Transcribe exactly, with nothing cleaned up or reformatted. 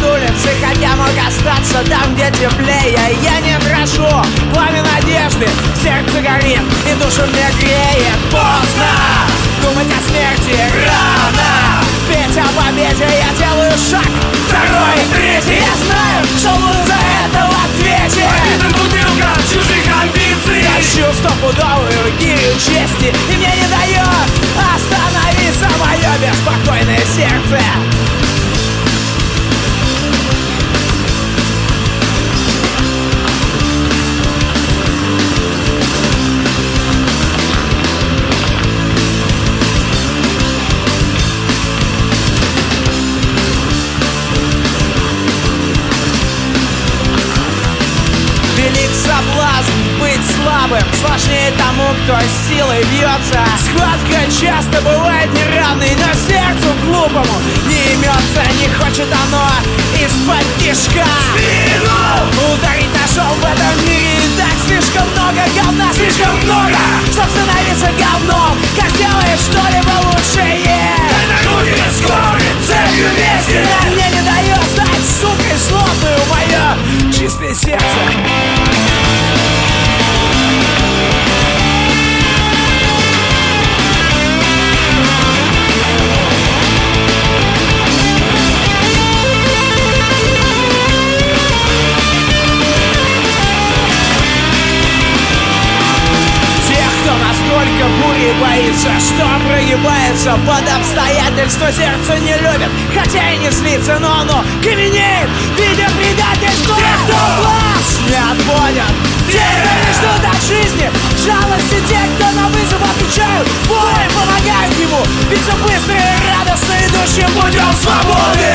от улицы, хотя мог остаться там, где теплее. Я не прошу пламя надежды, сердце горит и душу мне греет. Поздно думать о смерти, рано петь о победе. Я делаю шаг, второй, третий. Я знаю, что буду за это в ответе. Побитым бутылкам чужих амбиций. Тащу стопудовую гирю чести, и мне не дает остановиться мое беспокойное сердце. Велик соблазн быть слабым, сложнее тому, кто с силой бьется. Схватка часто бывает неравной, но сердцу глупому не имется. Не хочет оно из-под тишка ударить ножом в этом мире. И так слишком много говна, слишком много, чтоб становиться говном. Как сделаешь что-либо лучшее, Руки скоры, целью вместе. мне не дает стать сукой злобную мое чистое сердце. Настолько бури боится, что прогибается под обстоятельства. Сердце не любит, хотя и не злится, но оно каменеет, видя предательство. Те, кто глаз не отводят, те, кто не ждут от жизни жалости, те, кто на вызов отвечают, боем помогают ему биться быстро и радостно идущим путем свободы.